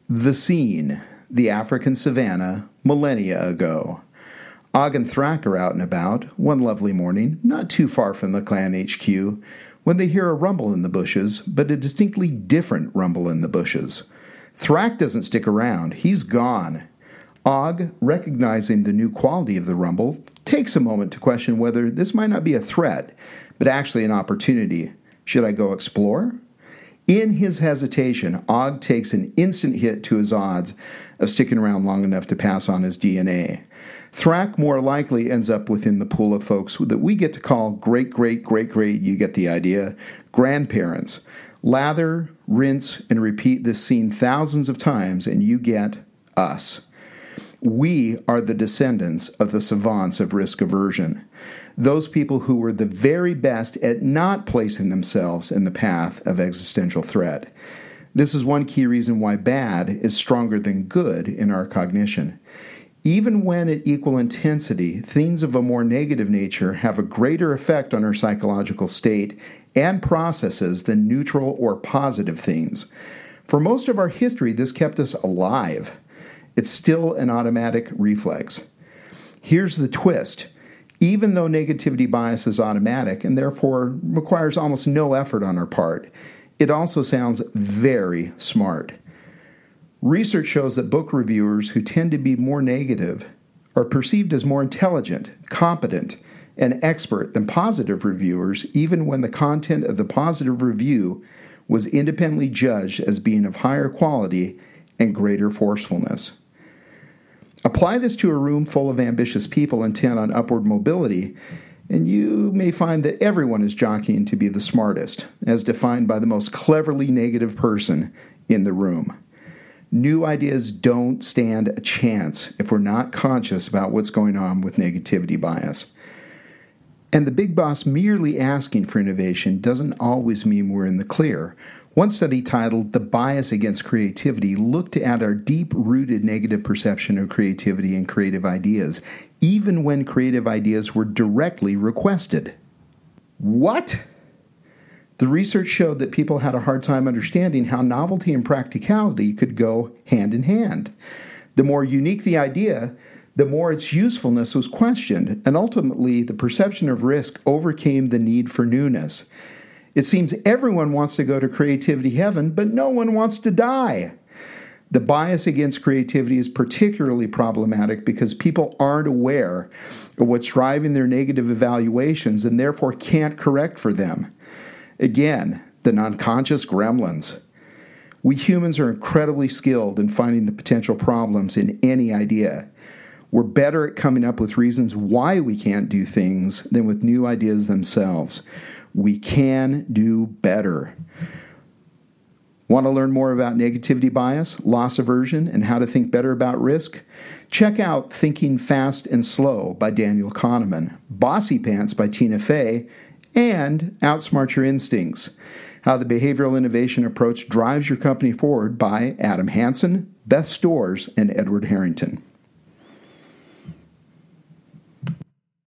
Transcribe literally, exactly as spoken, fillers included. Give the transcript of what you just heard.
The scene, the African savannah, millennia ago. Og and Thrak are out and about, one lovely morning, not too far from the clan H Q, when they hear a rumble in the bushes, but a distinctly different rumble in the bushes. Thrak doesn't stick around. He's gone. Og, recognizing the new quality of the rumble, takes a moment to question whether this might not be a threat, but actually an opportunity. Should I go explore? In his hesitation, Og takes an instant hit to his odds of sticking around long enough to pass on his D N A. Thrak more likely ends up within the pool of folks that we get to call great-great-great-great, you get the idea, grandparents. Lather, rinse, and repeat this scene thousands of times, and you get us. We are the descendants of the savants of risk aversion. Those people who were the very best at not placing themselves in the path of existential threat. This is one key reason why bad is stronger than good in our cognition. Even when at equal intensity, things of a more negative nature have a greater effect on our psychological state and processes than neutral or positive things. For most of our history, this kept us alive. It's still an automatic reflex. Here's the twist. Even though negativity bias is automatic and therefore requires almost no effort on our part, it also sounds very smart. Research shows that book reviewers who tend to be more negative are perceived as more intelligent, competent, and expert than positive reviewers, even when the content of the positive review was independently judged as being of higher quality and greater forcefulness. Apply this to a room full of ambitious people intent on upward mobility, and you may find that everyone is jockeying to be the smartest, as defined by the most cleverly negative person in the room. New ideas don't stand a chance if we're not conscious about what's going on with negativity bias. And the big boss merely asking for innovation doesn't always mean we're in the clear. One study titled The Bias Against Creativity looked at our deep-rooted negative perception of creativity and creative ideas, even when creative ideas were directly requested. What? The research showed that people had a hard time understanding how novelty and practicality could go hand in hand. The more unique the idea, the more its usefulness was questioned, and ultimately the perception of risk overcame the need for newness. It seems everyone wants to go to creativity heaven, but no one wants to die. The bias against creativity is particularly problematic because people aren't aware of what's driving their negative evaluations and therefore can't correct for them. Again, the non-conscious gremlins. We humans are incredibly skilled in finding the potential problems in any idea. We're better at coming up with reasons why we can't do things than with new ideas themselves. We can do better. Want to learn more about negativity bias, loss aversion, and how to think better about risk? Check out Thinking Fast and Slow by Daniel Kahneman, Bossy Pants by Tina Fey, and Outsmart Your Instincts, How the Behavioral Innovation Approach Drives Your Company Forward by Adam Hansen, Beth Stores, and Edward Harrington.